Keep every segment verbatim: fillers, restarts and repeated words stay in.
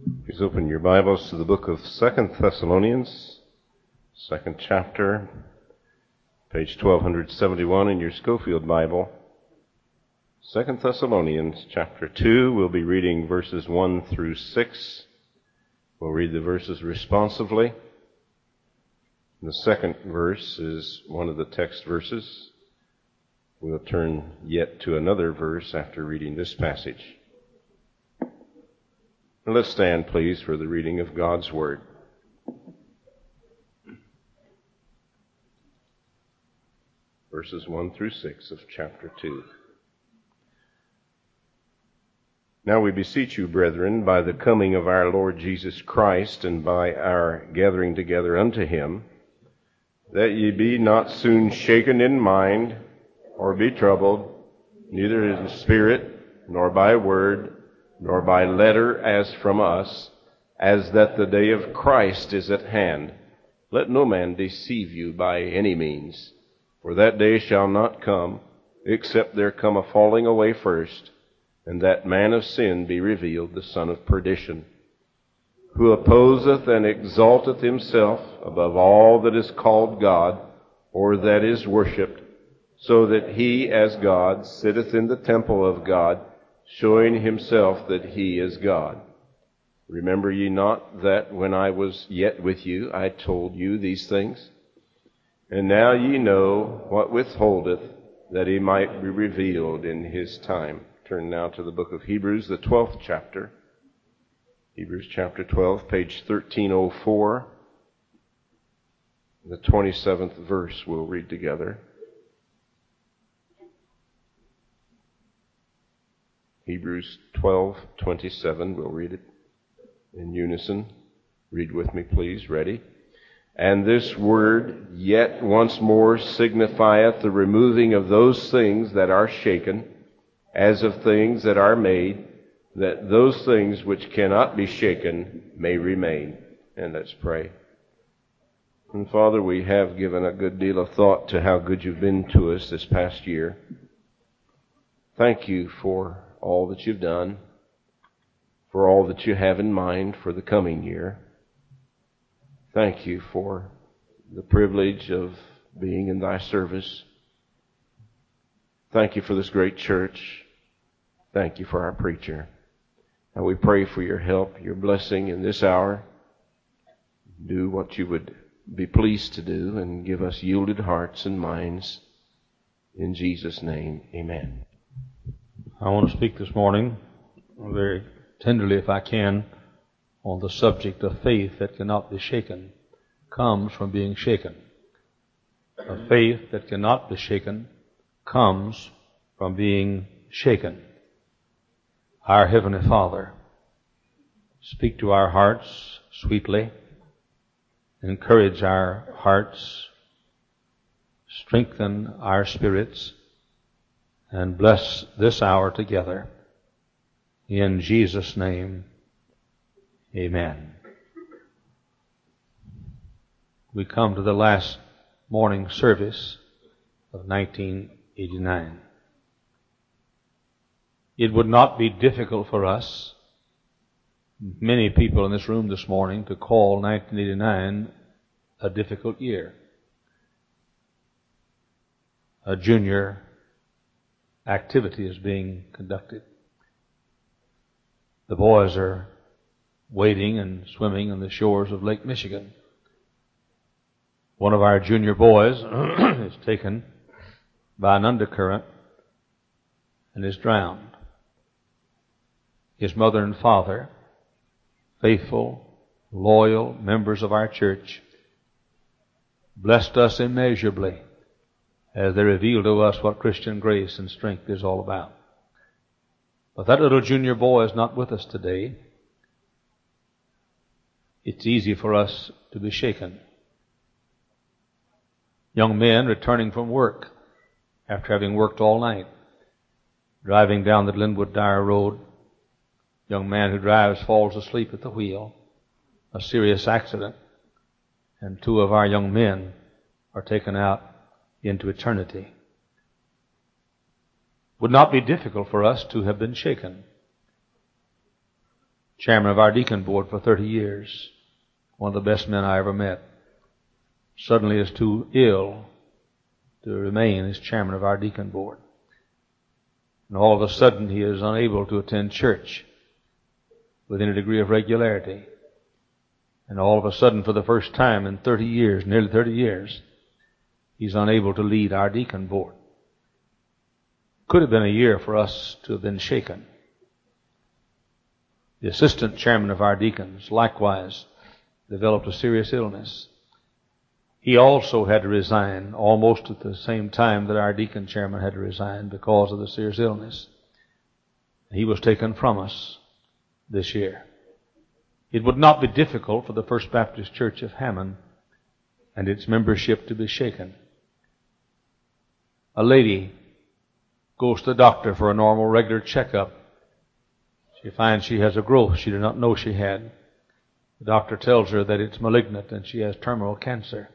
Please open your Bibles to the book of Second Thessalonians, second chapter, page twelve seventy-one in your Schofield Bible. Second Thessalonians chapter two, we'll be reading verses one through six. We'll read the verses responsively. The second verse is one of the text verses. We'll turn yet to another verse after reading this passage. Let's stand, please, for the reading of God's Word. Verses one through six of chapter two. Now we beseech you, brethren, by the coming of our Lord Jesus Christ, and by our gathering together unto him, that ye be not soon shaken in mind, or be troubled, neither in spirit, nor by word, nor by letter as from us, as that the day of Christ is at hand. Let no man deceive you by any means, for that day shall not come, except there come a falling away first, and that man of sin be revealed, the son of perdition, who opposeth and exalteth himself above all that is called God, or that is worshipped, so that he as God sitteth in the temple of God, showing himself that he is God. Remember ye not that when I was yet with you, I told you these things? And now ye know what withholdeth, that he might be revealed in his time. Turn now to the book of Hebrews, the twelfth chapter. Hebrews chapter twelve, page thirteen oh four. The twenty-seventh verse we'll read together. Hebrews twelve twenty-seven, we'll read it in unison. Read with me, please. Ready? And this word yet once more signifieth the removing of those things that are shaken, as of things that are made, that those things which cannot be shaken may remain. And let's pray. And Father, we have given a good deal of thought to how good you've been to us this past year. Thank you for all that you've done, for all that you have in mind for the coming year. Thank you for the privilege of being in thy service. Thank you for this great church. Thank you for our preacher. And we pray for your help, your blessing in this hour. Do what you would be pleased to do and give us yielded hearts and minds. In Jesus' name, amen. I want to speak this morning, very tenderly if I can, on the subject of faith that cannot be shaken, comes from being shaken. A faith that cannot be shaken comes from being shaken. Our Heavenly Father, speak to our hearts sweetly, encourage our hearts, strengthen our spirits, and bless this hour together. In Jesus' name, amen. We come to the last morning service of nineteen eighty-nine. It would not be difficult for us, many people in this room this morning, to call nineteen eighty-nine a difficult year. A junior activity is being conducted. The boys are wading and swimming on the shores of Lake Michigan. One of our junior boys is taken by an undercurrent and is drowned. His mother and father, faithful, loyal members of our church, blessed us immeasurably as they revealed to us what Christian grace and strength is all about. But that little junior boy is not with us today. It's easy for us to be shaken. Young men returning from work after having worked all night, driving down the Glenwood Dyer Road. Young man who drives falls asleep at the wheel. A serious accident. And two of our young men are taken out into eternity. Would not be difficult for us to have been shaken. chairman of our deacon board for thirty years, one of the best men I ever met, suddenly is too ill to remain as chairman of our deacon board. And all of a sudden he is unable to attend church with any degree of regularity. And all of a sudden, for the first time in thirty years, nearly thirty years, he's unable to lead our deacon board. Could have been a year for us to have been shaken. The assistant chairman of our deacons likewise developed a serious illness. He also had to resign almost at the same time that our deacon chairman had to resign because of the serious illness. He was taken from us this year. It would not be difficult for the First Baptist Church of Hammond and its membership to be shaken. A lady goes to the doctor for a normal, regular checkup. She finds she has a growth she did not know she had. The doctor tells her that it's malignant and she has terminal cancer.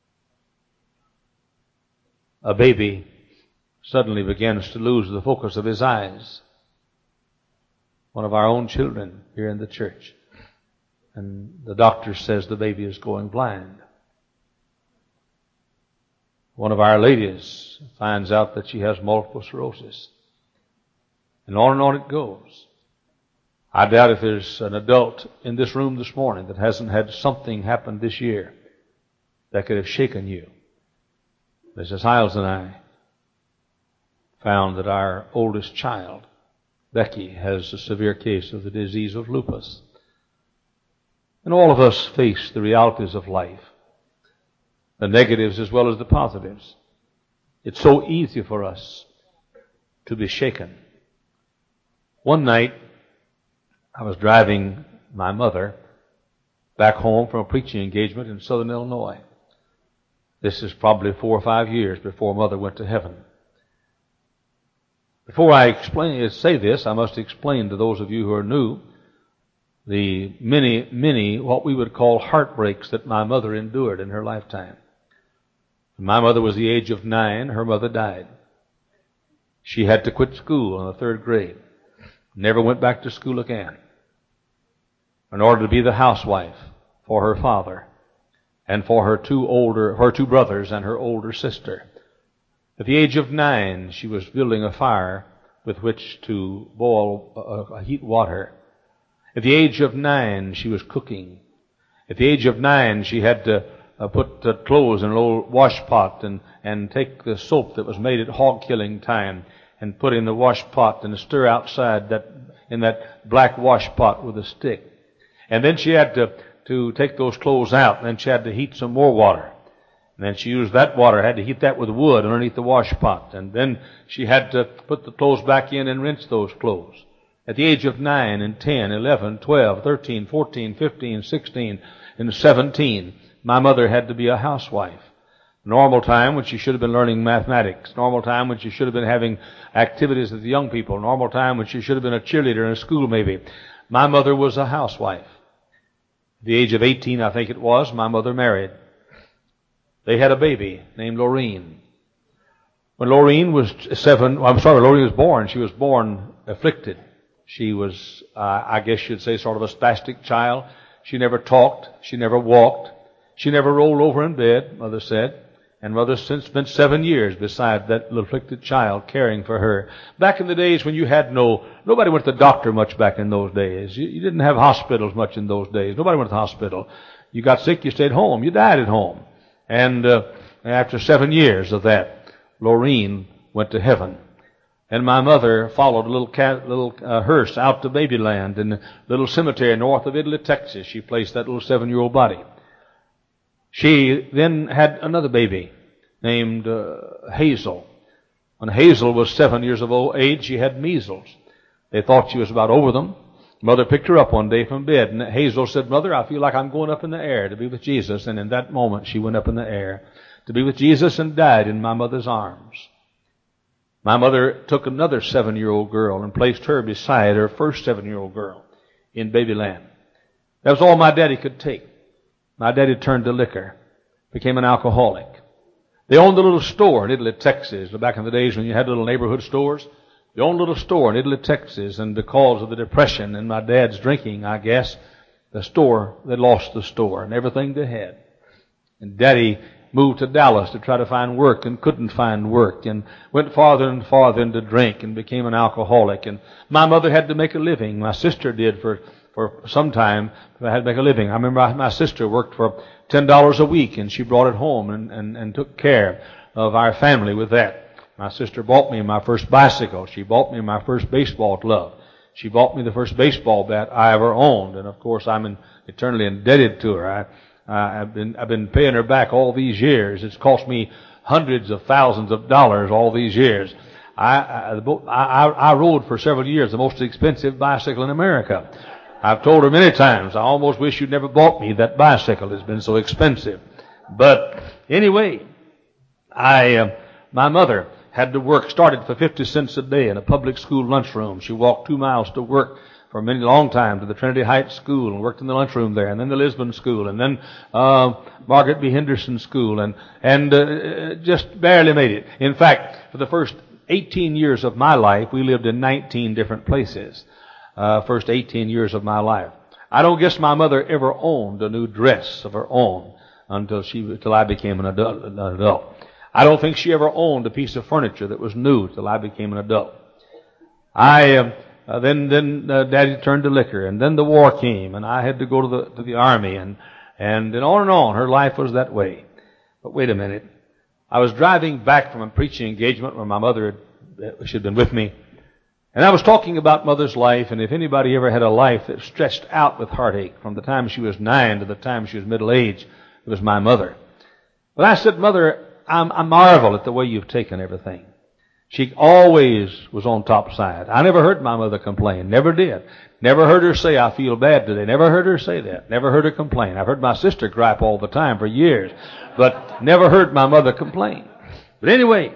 A baby suddenly begins to lose the focus of his eyes. One of our own children here in the church. And the doctor says the baby is going blind. One of our ladies finds out that she has multiple sclerosis. And on and on it goes. I doubt if there's an adult in this room this morning that hasn't had something happen this year that could have shaken you. Missus Hiles and I found that our oldest child, Becky, has a severe case of the disease of lupus. And all of us face the realities of life, the negatives as well as the positives. It's so easy for us to be shaken. One night, I was driving my mother back home from a preaching engagement in southern Illinois. This is probably four or five years before Mother went to heaven. Before I explain, say this, I must explain to those of you who are new the many, many what we would call heartbreaks that my mother endured in her lifetime. When my mother was the age of nine, her mother died. She had to quit school in the third grade. Never went back to school again. In order to be the housewife for her father and for her two older, her two brothers and her older sister. At the age of nine, she was building a fire with which to boil, uh, heat water. At the age of nine, she was cooking. At the age of nine, she had to uh, put uh, clothes in an old wash pot and, and take the soap that was made at hog killing time and put in the wash pot and stir outside that in that black wash pot with a stick. And then she had to, to take those clothes out, and then she had to heat some more water. And then she used that water, had to heat that with wood underneath the wash pot. And then she had to put the clothes back in and rinse those clothes. At the age of nine and ten, eleven, twelve, thirteen, fourteen, fifteen, sixteen, and seventeen, my mother had to be a housewife. Normal time when she should have been learning mathematics. Normal time when she should have been having activities with the young people. Normal time when she should have been a cheerleader in a school maybe. My mother was a housewife. At the age of eighteen, I think it was, my mother married. They had a baby named Lorene. When Lorene was seven, I'm sorry, Lorene was born. She was born afflicted. She was, uh, I guess you'd say, sort of a spastic child. She never talked. She never walked. She never rolled over in bed, Mother said. And Mother since spent seven years beside that little afflicted child caring for her. Back in the days when you had no, nobody went to the doctor much back in those days. You, you didn't have hospitals much in those days. Nobody went to the hospital. You got sick, you stayed home. You died at home. And uh, after seven years of that, Lorene went to heaven. And my mother followed a little cat, little uh, hearse out to Babyland in a little cemetery north of Italy, Texas. She placed that little seven-year-old body. She then had another baby named uh, Hazel. When Hazel was seven years of old age, she had measles. They thought she was about over them. Mother picked her up one day from bed, and Hazel said, "Mother, I feel like I'm going up in the air to be with Jesus." And in that moment, she went up in the air to be with Jesus and died in my mother's arms. My mother took another seven-year-old girl and placed her beside her first seven-year-old girl in Babyland. That was all my daddy could take. My daddy turned to liquor, became an alcoholic. They owned a little store in Italy, Texas, back in the days when you had little neighborhood stores. the own little store in Italy, Texas, and because of the depression and my dad's drinking, I guess, the store, they lost the store and everything they had. And Daddy moved to Dallas to try to find work and couldn't find work and went farther and farther into drink and became an alcoholic. And my mother had to make a living. My sister did for, for some time. I had to make a living. I remember my sister worked for ten dollars a week and she brought it home and, and, and took care of our family with that. My sister bought me my first bicycle. She bought me my first baseball glove. She bought me the first baseball bat I ever owned. And of course I'm in, eternally indebted to her. I, Uh, I've been I've been paying her back all these years. It's cost me hundreds of thousands of dollars all these years. I I, I I rode for several years the most expensive bicycle in America. I've told her many times, I almost wish you'd never bought me that bicycle. It's been so expensive. But anyway, I uh, my mother had to work, started for fifty cents a day in a public school lunchroom. She walked two miles to work for a many long time to the Trinity Heights School and worked in the lunchroom there, and then the Lisbon School, and then uh, Margaret B. Henderson School, and and uh, just barely made it. In fact, for the first eighteen years of my life, we lived in nineteen different places. Uh, first eighteen years of my life. I don't guess my mother ever owned a new dress of her own until she until I became an adult. An adult. I don't think she ever owned a piece of furniture that was new till I became an adult. I. Uh, Uh, then, then uh, Daddy turned to liquor, and then the war came, and I had to go to the to the army, and and and on and on. Her life was that way. But wait a minute, I was driving back from a preaching engagement where my mother had, she had been with me, and I was talking about Mother's life, and if anybody ever had a life that stretched out with heartache from the time she was nine to the time she was middle age, it was my mother. But I said, Mother, I'm, I marvel at the way you've taken everything. She always was on top side. I never heard my mother complain. Never did. Never heard her say, I feel bad today. Never heard her say that. Never heard her complain. I've heard my sister gripe all the time for years, but never heard my mother complain. But anyway,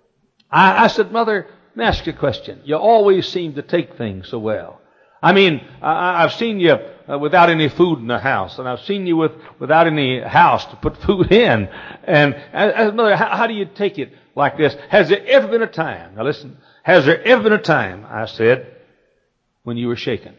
I, I said, Mother, let me ask you a question. You always seem to take things so well. I mean, I, I've seen you uh, without any food in the house, and I've seen you with without any house to put food in. And I, I said, Mother, how, how do you take it like this? Has there ever been a time, now listen, has there ever been a time, I said, when you were shaken?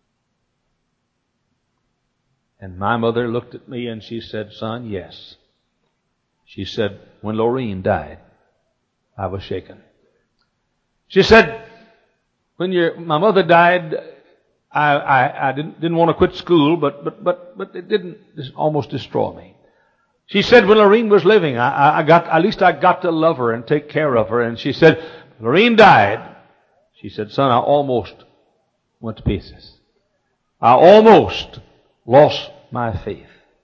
And my mother looked at me and she said, Son, yes. She said, when Lorene died, I was shaken. She said, when your, my mother died, I, I, I didn't, didn't want to quit school, but, but, but, but it didn't almost destroy me. She said, when Lorene was living, I, I got, at least I got to love her and take care of her. And she said, Lorene died. She said, Son, I almost went to pieces. I almost lost my faith.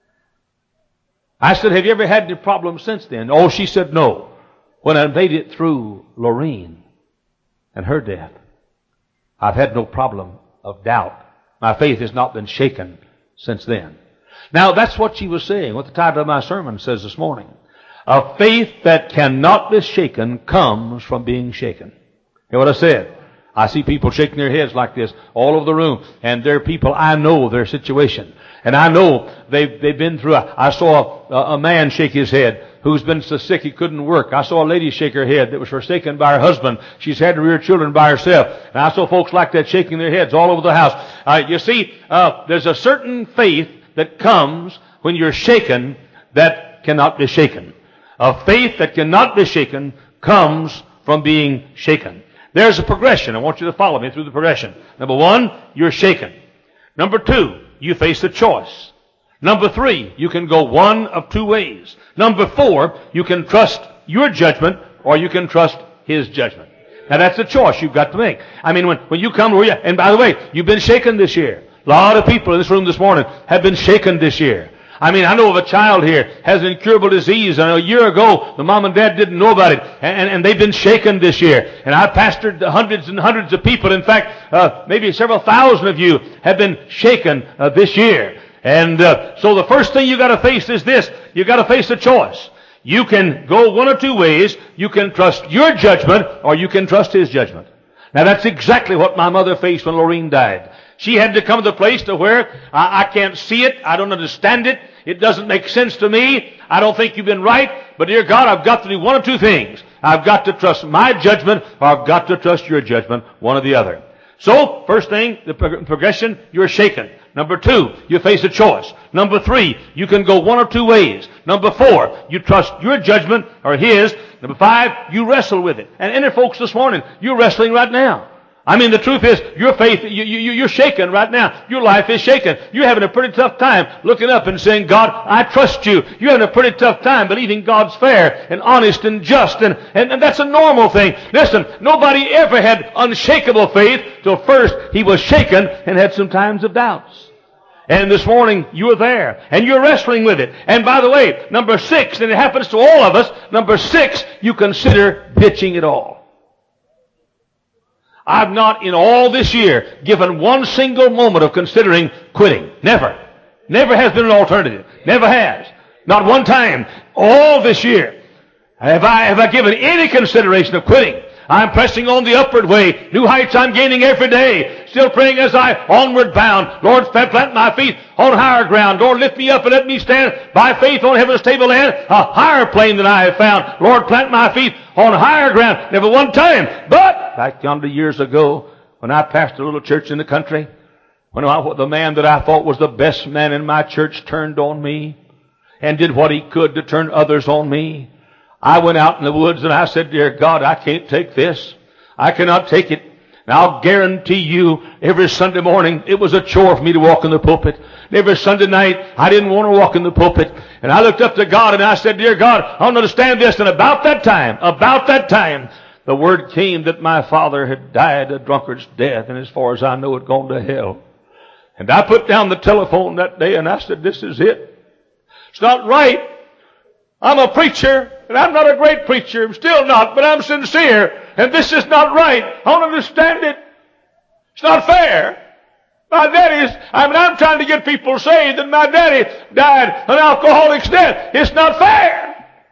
I said, have you ever had any problems since then? Oh, she said, no. When I made it through Lorene and her death, I've had no problem of doubt. My faith has not been shaken since then. Now, that's what she was saying, what the title of my sermon says this morning. A faith that cannot be shaken comes from being shaken. Hear what I said? I see people shaking their heads like this all over the room, and they're people, I know their situation. And I know they've, they've been through, a, I saw a, a man shake his head who's been so sick he couldn't work. I saw a lady shake her head that was forsaken by her husband. She's had to rear children by herself. And I saw folks like that shaking their heads all over the house. Uh, you see, uh, there's a certain faith that comes when you're shaken that cannot be shaken. A faith that cannot be shaken comes from being shaken. There's a progression. I want you to follow me through the progression. Number one, you're shaken. Number two, you face a choice. Number three, you can go one of two ways. Number four, you can trust your judgment or you can trust His judgment. Now that's a choice you've got to make. I mean, when, when you come to where you, and by the way, you've been shaken this year. A lot of people in this room this morning have been shaken this year. I mean, I know of a child here has an incurable disease, and a year ago, the mom and dad didn't know about it, and, and they've been shaken this year. And I've pastored hundreds and hundreds of people. In fact, uh, maybe several thousand of you have been shaken uh, this year. And uh, so the first thing you got to face is this. You got to face a choice. You can go one or two ways. You can trust your judgment, or you can trust His judgment. Now that's exactly what my mother faced when Lorene died. She had to come to the place to where I, I can't see it. I don't understand it. It doesn't make sense to me. I don't think you've been right. But dear God, I've got to do one of two things. I've got to trust my judgment, or I've got to trust your judgment, one or the other. So, first thing, the progression, you're shaken. Number two, you face a choice. Number three, you can go one or two ways. Number four, you trust your judgment or his. Number five, you wrestle with it. And enter folks this morning, you're wrestling right now. I mean, the truth is, your faith, you, you, you're shaken right now. Your life is shaken. You're having a pretty tough time looking up and saying, God, I trust you. You're having a pretty tough time believing God's fair and honest and just. And, and, and that's a normal thing. Listen, nobody ever had unshakable faith till first he was shaken and had some times of doubts. And this morning, you're there, and you're wrestling with it. And by the way, number six, and it happens to all of us, number six, you consider ditching it all. I've not in all this year given one single moment of considering quitting. Never. Never has been an alternative. Never has. Not one time. All this year. Have I, have I given any consideration of quitting? I'm pressing on the upward way. New heights I'm gaining every day. Still praying as I onward bound. Lord, plant my feet on higher ground. Lord, lift me up and let me stand by faith on heaven's table land, a higher plane than I have found. Lord, plant my feet on higher ground. Never one time. But back yonder years ago, when I pastored a little church in the country, when I, the man that I thought was the best man in my church turned on me and did what he could to turn others on me, I went out in the woods and I said, dear God, I can't take this. I cannot take it. And I'll guarantee you, every Sunday morning, it was a chore for me to walk in the pulpit. And every Sunday night, I didn't want to walk in the pulpit. And I looked up to God and I said, dear God, I don't understand this. And about that time, about that time, the word came that my father had died a drunkard's death, and as far as I know, had gone to hell. And I put down the telephone that day and I said, this is it. It's not right. I'm a preacher, and I'm not a great preacher. I'm still not, but I'm sincere. And this is not right. I don't understand it. It's not fair. My daddy's, I mean, I'm trying to get people saved, and my daddy died an alcoholic's death. It's not fair.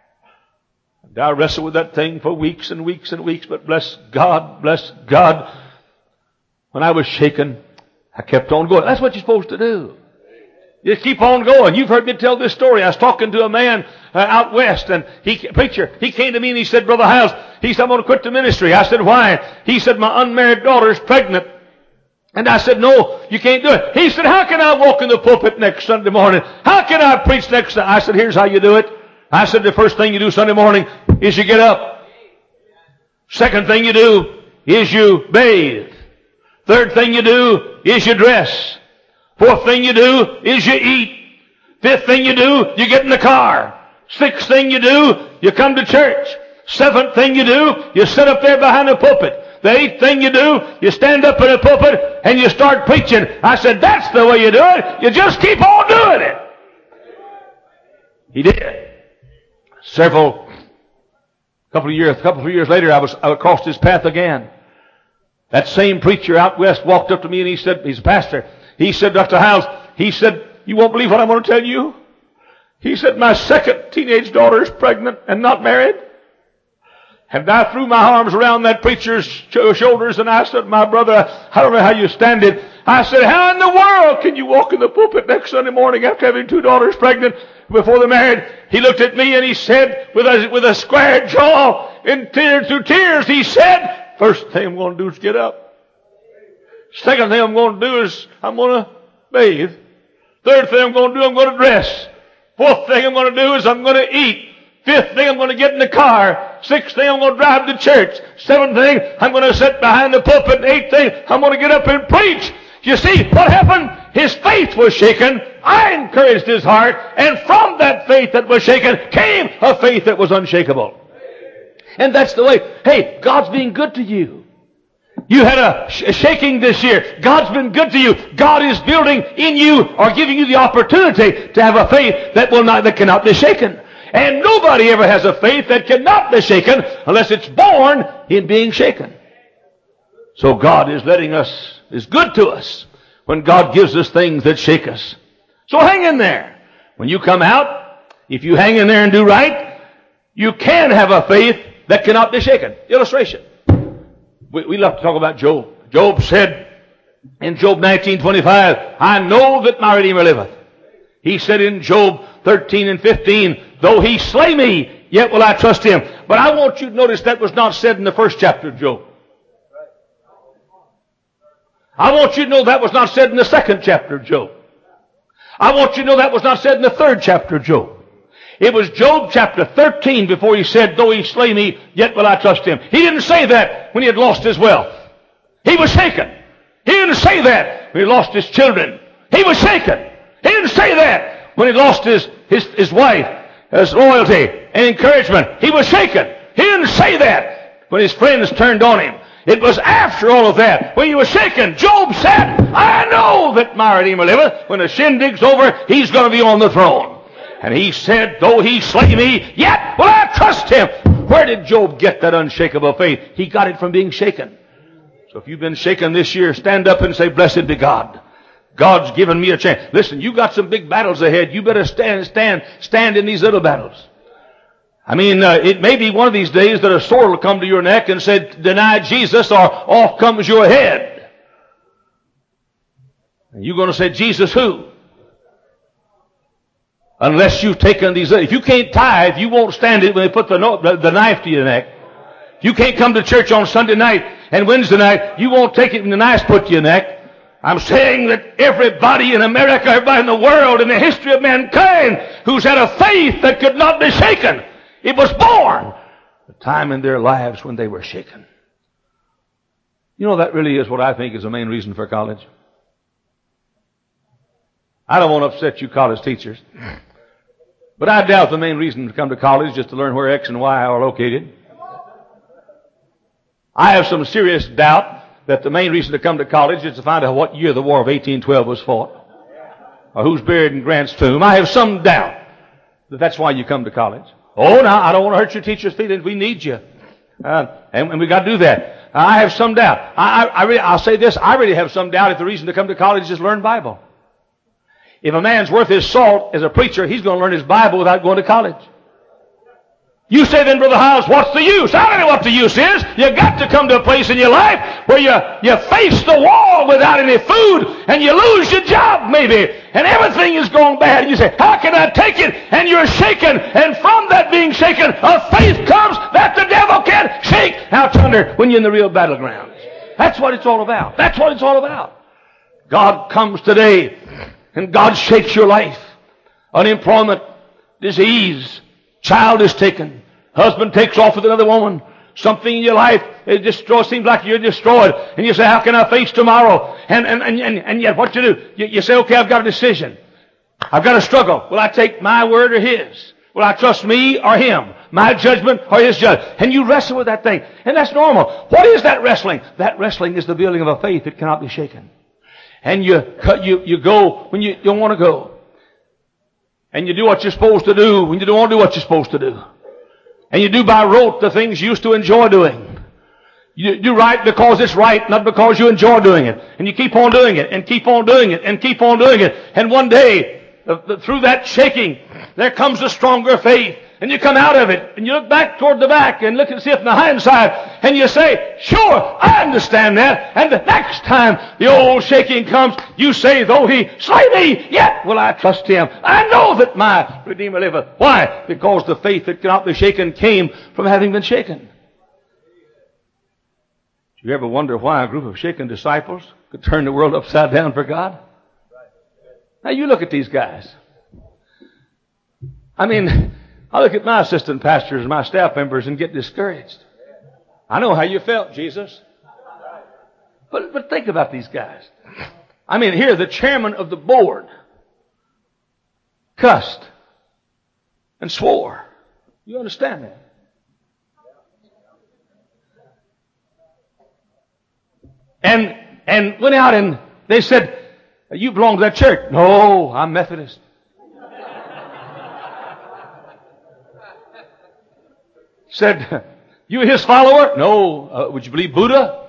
And I wrestled with that thing for weeks and weeks and weeks, but bless God, bless God. When I was shaken, I kept on going. That's what you're supposed to do. You keep on going. You've heard me tell this story. I was talking to a man uh, out west, and he, preacher, he came to me and he said, Brother Hiles, he said, I'm going to quit the ministry. I said, why? He said, my unmarried daughter is pregnant. And I said, no, you can't do it. He said, how can I walk in the pulpit next Sunday morning? How can I preach next Sunday? I said, here's how you do it. I said, the first thing you do Sunday morning is you get up. Second thing you do is you bathe. Third thing you do is you dress. Fourth thing you do is you eat. Fifth thing you do, you get in the car. Sixth thing you do, you come to church. Seventh thing you do, you sit up there behind the pulpit. The eighth thing you do, you stand up in the pulpit and you start preaching. I said, that's the way you do it. You just keep on doing it. He did. Several, couple of years, a couple of years later, I was, I crossed his path again. That same preacher out west walked up to me and he said, he's a pastor. He said, Doctor Hiles, he said, you won't believe what I'm going to tell you? He said, my second teenage daughter is pregnant and not married. And I threw my arms around that preacher's shoulders and I said, my brother, I don't know how you stand it. I said, how in the world can you walk in the pulpit next Sunday morning after having two daughters pregnant before they're married? He looked at me and he said, with a, with a square jaw and tears through tears, he said, first thing I'm going to do is get up. Second thing I'm going to do is I'm going to bathe. Third thing I'm going to do, I'm going to dress. Fourth thing I'm going to do is I'm going to eat. Fifth thing, I'm going to get in the car. Sixth thing, I'm going to drive to church. Seventh thing, I'm going to sit behind the pulpit. And eighth thing, I'm going to get up and preach. You see, what happened? His faith was shaken. I encouraged his heart. And from that faith that was shaken came a faith that was unshakable. And that's the way. Hey, God's being good to you. You had a shaking this year. God's been good to you. God is building in you or giving you the opportunity to have a faith that will not, that cannot be shaken. And nobody ever has a faith that cannot be shaken unless it's born in being shaken. So God is letting us, is good to us when God gives us things that shake us. So hang in there. When you come out, if you hang in there and do right, you can have a faith that cannot be shaken. Illustration. We, we love to talk about Job. Job said in Job nineteen twenty-five, I know that my Redeemer liveth. He said in Job thirteen and fifteen, though he slay me, yet will I trust him. But I want you to notice that was not said in the first chapter of Job. I want you to know that was not said in the second chapter of Job. I want you to know that was not said in the third chapter of Job. It was Job chapter thirteen before he said, though he slay me, yet will I trust him. He didn't say that when he had lost his wealth. He was shaken. He didn't say that when he lost his children. He was shaken. He didn't say that when he lost his, his, his wife, his loyalty and encouragement. He was shaken. He didn't say that when his friends turned on him. It was after all of that, when he was shaken. Job said, I know that my Redeemer liveth. When the shindig's over, he's going to be on the throne. And he said, though he slay me, yet will I trust him. Where did Job get that unshakable faith? He got it from being shaken. So if you've been shaken this year, stand up and say, blessed be God. God's given me a chance. Listen, you got some big battles ahead. You better stand, stand, stand in these little battles. I mean, uh, it may be one of these days that a sword will come to your neck and say, deny Jesus, or off comes your head. And you're going to say, Jesus who? Unless you've taken these, if you can't tithe, you won't stand it when they put the, the, the knife to your neck. If you can't come to church on Sunday night and Wednesday night, you won't take it when the knife's put to your neck. I'm saying that everybody in America, everybody in the world, in the history of mankind, who's had a faith that could not be shaken, it was born a time in their lives when they were shaken. You know, that really is what I think is the main reason for college. I don't want to upset you college teachers, but I doubt the main reason to come to college is just to learn where X and Y are located. I have some serious doubt that the main reason to come to college is to find out what year the War of eighteen twelve was fought, or who's buried in Grant's tomb. I have some doubt that that's why you come to college. Oh, now, I don't want to hurt your teacher's feelings. We need you. Uh, and, and we got to do that. I have some doubt. I, I, I really, I'll say this. I really have some doubt if the reason to come to college is just learn Bible. If a man's worth his salt as a preacher, he's going to learn his Bible without going to college. You say then, Brother Hiles, what's the use? I don't know what the use is. You got to come to a place in your life where you, you face the wall without any food, and you lose your job maybe, and everything is going bad, and you say, how can I take it? And you're shaken, and from that being shaken, a faith comes that the devil can't shake out under when you're in the real battlegrounds. That's what it's all about. That's what it's all about. God comes today, and God shakes your life. Unemployment, disease, child is taken. Husband takes off with another woman. Something in your life, it destroys, seems like you're destroyed. And you say, how can I face tomorrow? And, and, and, and yet what you do? You, you say, okay, I've got a decision. I've got a struggle. Will I take my word or his? Will I trust me or him? My judgment or his judgment? And you wrestle with that thing. And that's normal. What is that wrestling? That wrestling is the building of a faith that cannot be shaken. And you, you, you go when you don't want to go. And you do what you're supposed to do when you don't want to do what you're supposed to do. And you do by rote the things you used to enjoy doing. You do right because it's right, not because you enjoy doing it. And you keep on doing it, and keep on doing it, and keep on doing it. And one day, through that shaking, there comes a stronger faith. And you come out of it, and you look back toward the back, and look and see it from the hindsight, and you say, sure, I understand that. And the next time the old shaking comes, you say, though he slay me, yet will I trust him. I know that my Redeemer liveth. Why? Because the faith that cannot be shaken came from having been shaken. Do you ever wonder why a group of shaken disciples could turn the world upside down for God? Now you look at these guys. I mean, I look at my assistant pastors and my staff members and get discouraged. I know how you felt, Jesus. But, but think about these guys. I mean, here the chairman of the board cussed and swore. You understand that? And, and went out and they said, you belong to that church. No, I'm Methodist. Said, you his follower? No. Uh, would you believe Buddha?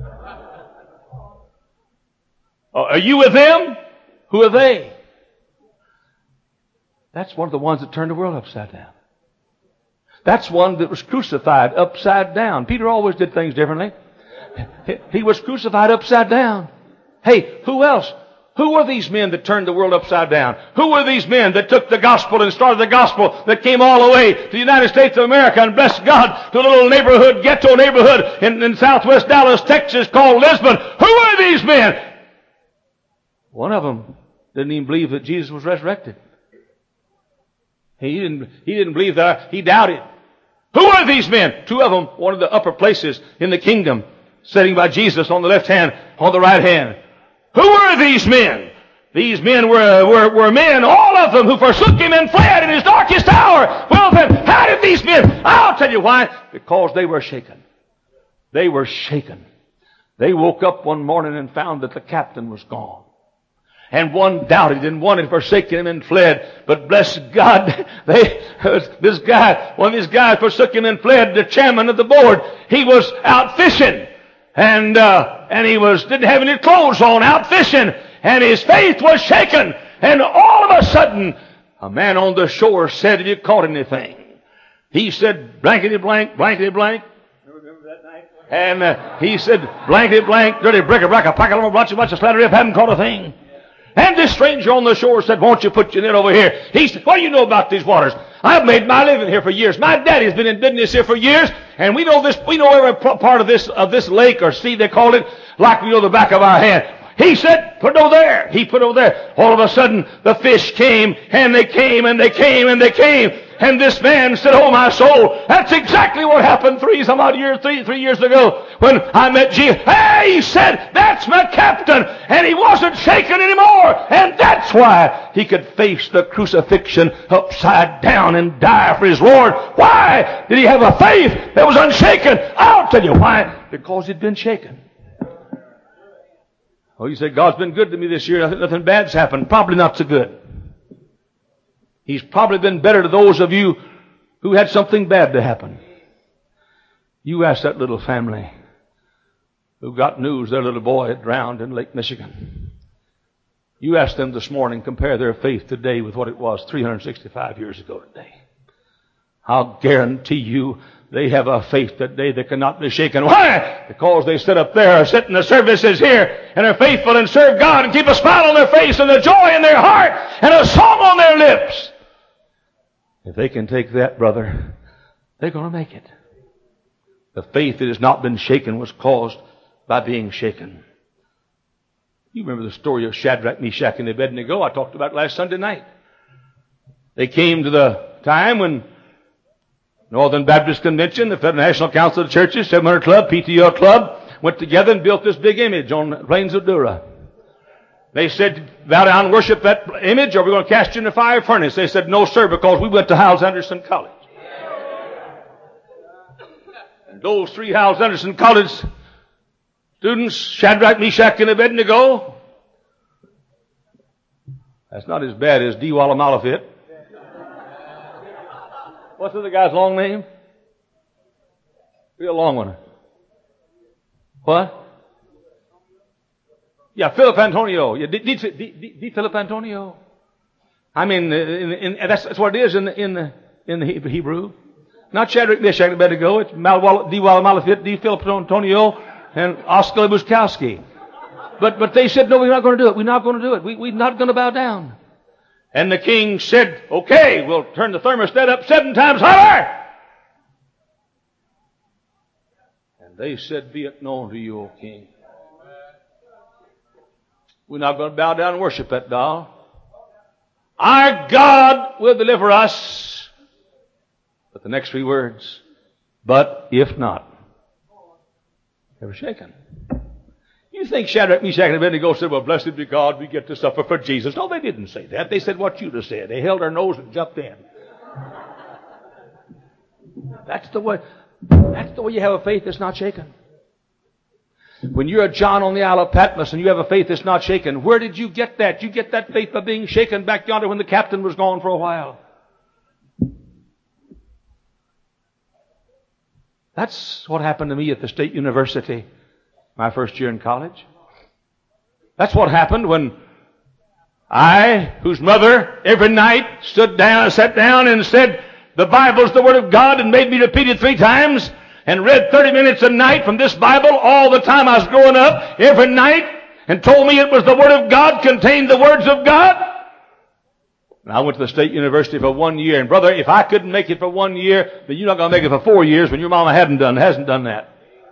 Uh, are you with them? Who are they? That's one of the ones that turned the world upside down. That's one that was crucified upside down. Peter always did things differently. He was crucified upside down. Hey, who else Who were these men that turned the world upside down? Who were these men that took the gospel and started the gospel that came all the way to the United States of America and, bless God, to a little neighborhood, ghetto neighborhood in, in southwest Dallas, Texas called Lisbon? Who were these men? One of them didn't even believe that Jesus was resurrected. He didn't, he didn't believe that. He doubted. Who were these men? Two of them wanted the upper places in the kingdom, sitting by Jesus on the left hand, on the right hand. Who were these men? These men were, were, were men, all of them, who forsook Him and fled in His darkest hour. Well then, how did these men? I'll tell you why. Because they were shaken. They were shaken. They woke up one morning and found that the captain was gone. And one doubted, and one had forsaken Him and fled. But bless God, they, this guy, one of these guys forsook Him and fled. The chairman of the board, he was out fishing. And, uh, and he was, didn't have any clothes on, out fishing. And his faith was shaken. And all of a sudden, a man on the shore said, have you caught anything? He said, blankety blank, blankety blank. Remember that night? And, uh, he said, blankety blank, dirty brick a brack a pocket, bunch of bunch of slattery, haven't caught a thing. And this stranger on the shore said, won't you put your net over here? He said, what do you know about these waters? I've made my living here for years. My daddy's been in business here for years, and we know this, we know every part of this, of this lake or sea, they call it, like we know the back of our hand. He said, put it over there. He put it over there. All of a sudden, the fish came, and they came, and they came, and they came. And this man said, oh my soul, that's exactly what happened three some odd years, three, three years ago when I met Jesus. Hey, he said, that's my captain. And he wasn't shaken anymore. And that's why he could face the crucifixion upside down and die for his Lord. Why did he have a faith that was unshaken? I'll tell you why. Because he'd been shaken. Oh, you say, God's been good to me this year. Nothing, nothing bad's happened. Probably not so good. He's probably been better to those of you who had something bad to happen. You ask that little family who got news their little boy had drowned in Lake Michigan. You ask them this morning, compare their faith today with what it was three hundred sixty-five years ago today. I'll guarantee you they have a faith today that cannot be shaken. Why? Because they sit up there, sit in the services here, and are faithful and serve God and keep a smile on their face and a joy in their heart and a song on their lips. If they can take that, brother, they're going to make it. The faith that has not been shaken was caused by being shaken. You remember the story of Shadrach, Meshach, and Abednego? I talked about it last Sunday night. They came to the time when Northern Baptist Convention, the Federal National Council of Churches, seven hundred Club, P T L Club, went together and built this big image on the plains of Dura. They said, bow down and worship that image, or we're going to cast you in the fire furnace. They said, no, sir, because we went to Hyles Anderson College. And those three Hyles Anderson College students, Shadrach, Meshach, and Abednego, that's not as bad as Diwala Malafit. What's the other guy's long name? Real long one. What? Yeah, Philip Antonio. Yeah, D, D, D, D Philip Antonio. I mean, in, in, that's, that's what it is in the, in the, in the Hebrew. Not Shadrach, Meshach, and Abednego. It's Diwala Malafit, D Philip Antonio, and Oscar Buskowski. But but they said, no, we're not going to do it. We're not going to do it. We, we're not going to bow down. And the king said, okay, we'll turn the thermostat up seven times higher. And they said, be it known to you, O king. We're not going to bow down and worship that doll. Our God will deliver us. But the next three words, but if not. They were shaken. You think Shadrach, Meshach, and Abednego said, well, blessed be God, we get to suffer for Jesus. No, they didn't say that. They said what you'd have said. They held their nose and jumped in. That's the way, that's the way you have a faith that's not shaken. When you're a John on the Isle of Patmos and you have a faith that's not shaken, where did you get that? You get that faith by being shaken back yonder when the captain was gone for a while. That's what happened to me at the State University, my first year in college. That's what happened when I, whose mother every night stood down, sat down and said, the Bible's the Word of God, and made me repeat it three times, and read thirty minutes a night from this Bible all the time I was growing up, every night. and told me it was the Word of God, contained the words of God. And I went to the State University for one year. And brother, if I couldn't make it for one year, then you're not going to make it for four years when your mama hadn't done, hasn't done that.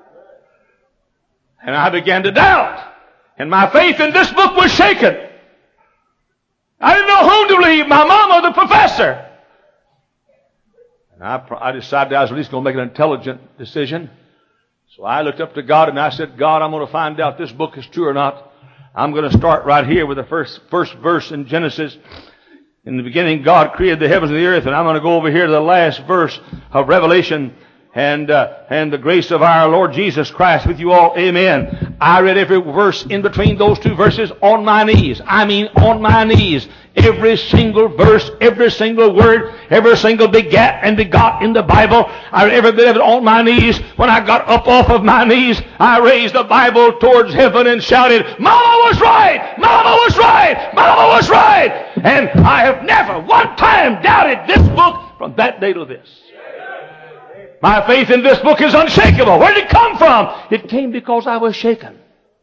And I began to doubt. And my faith in this book was shaken. I didn't know whom to believe, my mom or the professor. And I, I decided I was at least going to make an intelligent decision. So I looked up to God and I said, God, I'm going to find out if this book is true or not. I'm going to start right here with the first, first verse in Genesis. In the beginning, God created the heavens and the earth, and I'm going to go over here to the last verse of Revelation, and uh, and the grace of our Lord Jesus Christ with you all. Amen. I read every verse in between those two verses on my knees. I mean on my knees. Every single verse, every single word, every single begat and begot in the Bible. I read every bit of it on my knees. When I got up off of my knees, I raised the Bible towards heaven and shouted, Mama was right! Mama was right! Mama was right! And I have never one time doubted this book from that day to this. My faith in this book is unshakable. Where did it come from? It came because I was shaken.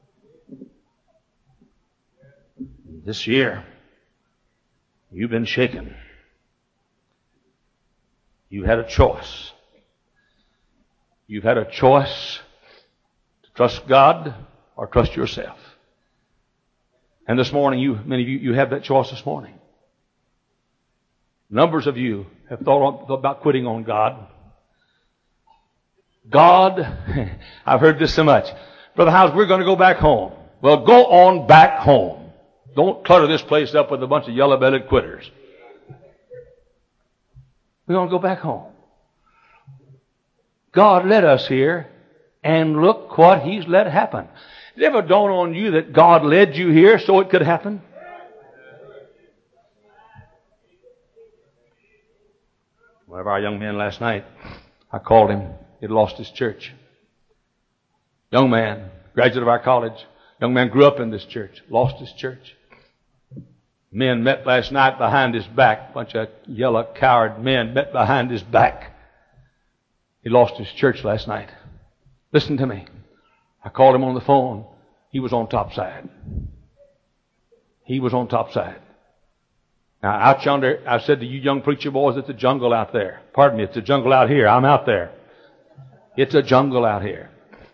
This year, you've been shaken. You had a choice. You've had a choice to trust God or trust yourself. And this morning, you, many of you, you have that choice this morning. Numbers of you have thought about quitting on God. God, I've heard this so much. Brother Howes, we're going to go back home. Well, go on back home. Don't clutter this place up with a bunch of yellow-bellied quitters. We're going to go back home. God led us here, and look what He's let happen. Did it ever dawn on you that God led you here so it could happen? One of our young men last night, I called him. He'd lost his church. Young man, graduate of our college. Young man grew up in this church, lost his church. Men met last night behind his back. A bunch of yellow, coward men met behind his back. He lost his church last night. Listen to me. I called him on the phone. He was on topside. He was on topside. Now, out yonder, I said to you young preacher boys, it's a jungle out there. Pardon me, it's a jungle out here. I'm out there. It's a jungle out here.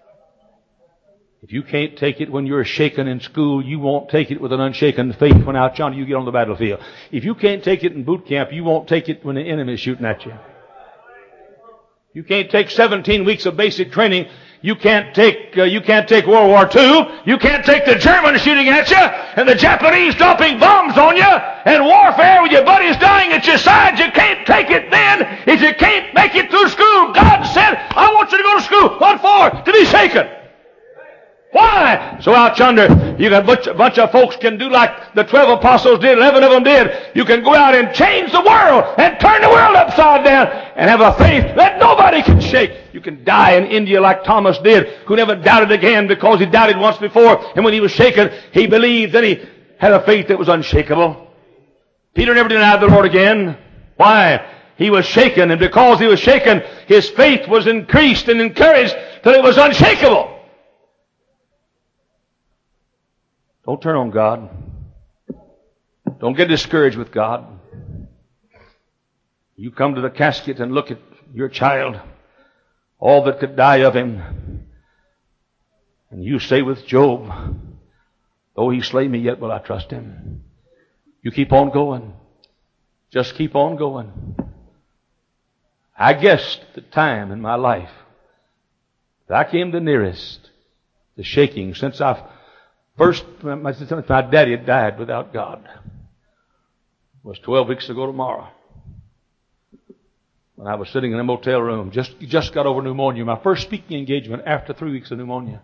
If you can't take it when you're shaken in school, you won't take it with an unshaken faith when out yonder you get on the battlefield. If you can't take it in boot camp, you won't take it when the enemy is shooting at you. You can't take seventeen weeks of basic training. You can't take uh, you can't take World War Two. You can't take the Germans shooting at you and the Japanese dropping bombs on you and warfare with your buddies dying at your side. You can't take it then if you can't make it through school. God said, I want you to go to school. What for? To be shaken. Why? So out yonder, you can, a bunch, a bunch of folks can do like the twelve apostles did, eleven of them did. You can go out and change the world and turn the world upside down and have a faith that nobody can shake. You can die in India like Thomas did, who never doubted again because he doubted once before. And when he was shaken, he believed, and he had a faith that was unshakable. Peter never denied the Lord again. Why? He was shaken, and because he was shaken, his faith was increased and encouraged till it was unshakable. Don't turn on God. Don't get discouraged with God. You come to the casket and look at your child, all that could die of him, and you say with Job, though he slay me, yet will I trust him. You keep on going. Just keep on going. I guessed the time in my life that I came the nearest to shaking since I've First, my, my daddy had died without God. It was twelve weeks ago tomorrow. When I was sitting in a motel room, just just got over pneumonia. My first speaking engagement after three weeks of pneumonia.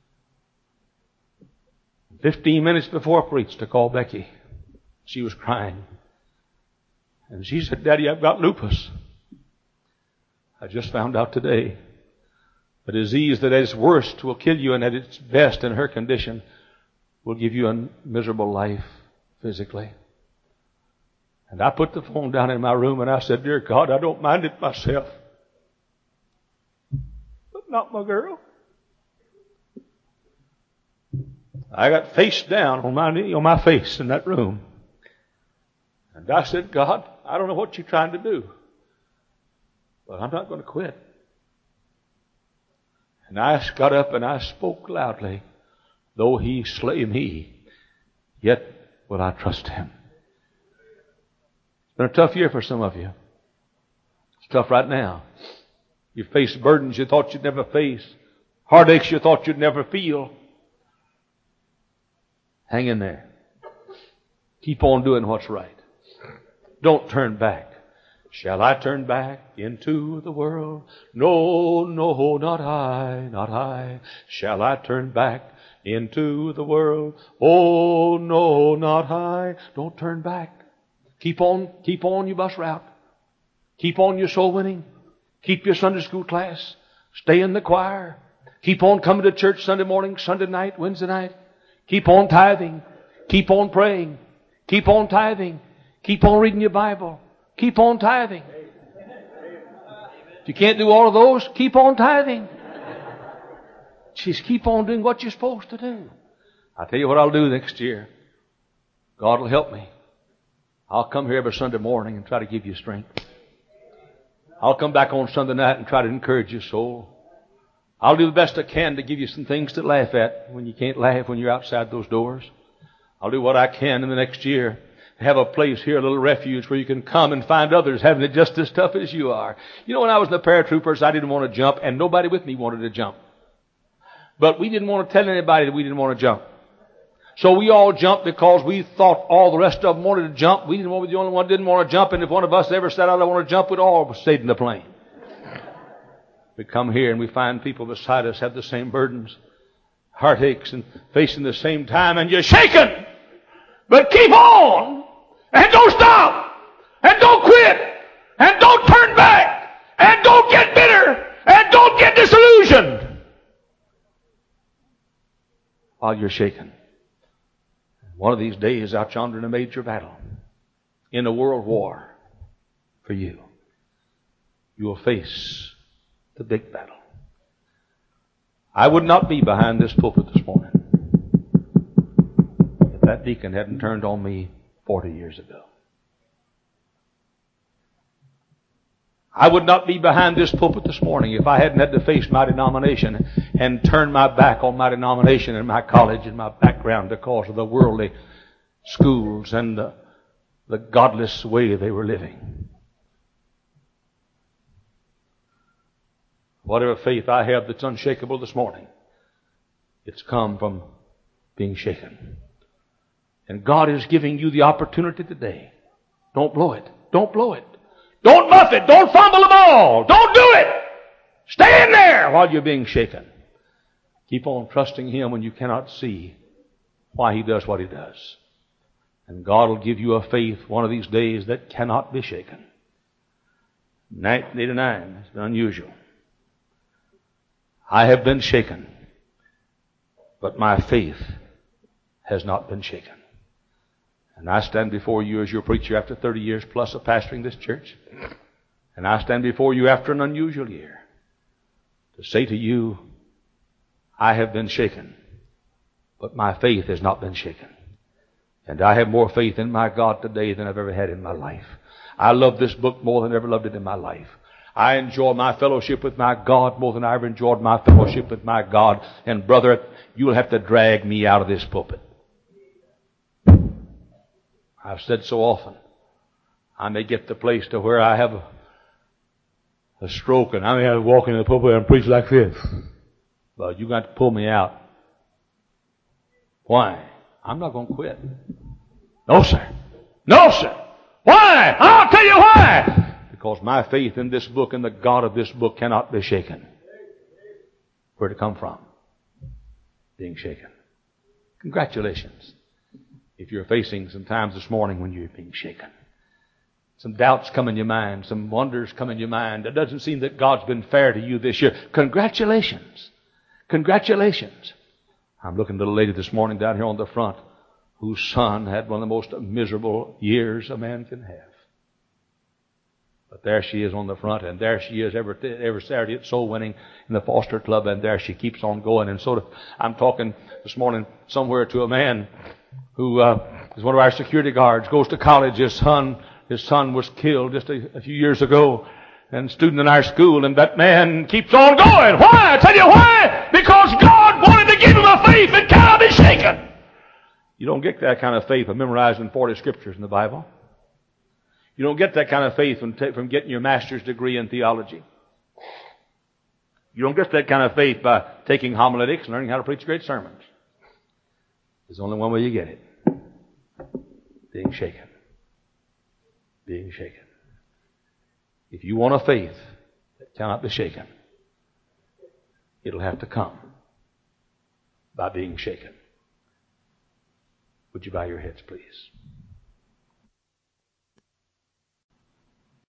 Fifteen minutes before I preached, I called Becky. She was crying. And she said, Daddy, I've got lupus. I just found out today. A disease that at its worst will kill you and at its best in her condition will give you a miserable life physically. And I put the phone down in my room and I said, Dear God, I don't mind it myself, but not my girl. I got face down on my knee, on my face in that room. And I said, God, I don't know what you're trying to do, but I'm not going to quit. And I got up and I spoke loudly, though he slay me, yet will I trust him. It's been a tough year for some of you. It's tough right now. You face burdens you thought you'd never face, heartaches you thought you'd never feel. Hang in there. Keep on doing what's right. Don't turn back. Shall I turn back into the world? No, no, not I, not I. Shall I turn back into the world? Oh, no, not I. Don't turn back. Keep on, keep on your bus route. Keep on your soul winning. Keep your Sunday school class. Stay in the choir. Keep on coming to church Sunday morning, Sunday night, Wednesday night. Keep on tithing. Keep on praying. Keep on tithing. Keep on reading your Bible. Keep on tithing. If you can't do all of those, keep on tithing. Just keep on doing what you're supposed to do. I'll tell you what I'll do next year. God will help me. I'll come here every Sunday morning and try to give you strength. I'll come back on Sunday night and try to encourage your soul. I'll do the best I can to give you some things to laugh at when you can't laugh when you're outside those doors. I'll do what I can in the next year. Have a place here, a little refuge where you can come and find others having it just as tough as you are. You know, when I was in the paratroopers, I didn't want to jump, and nobody with me wanted to jump. But we didn't want to tell anybody that we didn't want to jump. So we all jumped because we thought all the rest of them wanted to jump. We didn't want to be the only one that didn't want to jump, and if one of us ever said, I don't want to jump, we'd all stayed in the plane. We come here and we find people beside us have the same burdens, heartaches, and facing the same time, and you're shaken. But keep on, and don't stop, and don't quit, and don't turn back, and don't get bitter, and don't get disillusioned while you're shaken. One of these days out yonder in a major battle, in a world war for you, you will face the big battle. I would not be behind this pulpit this morning if that deacon hadn't turned on me forty years ago. I would not be behind this pulpit this morning if I hadn't had to face my denomination and turn my back on my denomination and my college and my background because of the worldly schools and the, the godless way they were living. Whatever faith I have that's unshakable this morning, it's come from being shaken. And God is giving you the opportunity today. Don't blow it. Don't blow it. Don't muff it. Don't fumble the ball. Don't do it. Stay in there while you're being shaken. Keep on trusting Him when you cannot see why He does what He does. And God will give you a faith one of these days that cannot be shaken. nineteen eighty-nine has been unusual. I have been shaken, but my faith has not been shaken. And I stand before you as your preacher after thirty years plus of pastoring this church. And I stand before you after an unusual year to say to you, I have been shaken, but my faith has not been shaken. And I have more faith in my God today than I've ever had in my life. I love this book more than I ever loved it in my life. I enjoy my fellowship with my God more than I ever enjoyed my fellowship with my God. And brother, you'll have to drag me out of this pulpit. I've said so often, I may get the place to where I have a, a stroke and I may have to walk into the pulpit and preach like this. But you're going to pull me out. Why? I'm not going to quit. No, sir. No, sir. Why? I'll tell you why. Because my faith in this book and the God of this book cannot be shaken. Where'd it come from? Being shaken. Congratulations. If you're facing some times this morning when you're being shaken. Some doubts come in your mind. Some wonders come in your mind. It doesn't seem that God's been fair to you this year. Congratulations. Congratulations. I'm looking at a little lady this morning down here on the front whose son had one of the most miserable years a man can have. But there she is on the front, and there she is every every Saturday at soul winning in the Foster Club, and there she keeps on going. And so I'm talking this morning somewhere to a man who uh, is one of our security guards, goes to college. His son, his son was killed just a, a few years ago, and a student in our school, and that man keeps on going. Why? I tell you why. Because God wanted to give him a faith that cannot be shaken. You don't get that kind of faith by memorizing forty scriptures in the Bible. You don't get that kind of faith from, from getting your master's degree in theology. You don't get that kind of faith by taking homiletics and learning how to preach great sermons. There's only one way you get it. Being shaken. Being shaken. If you want a faith that cannot be shaken, it'll have to come by being shaken. Would you bow your heads, please?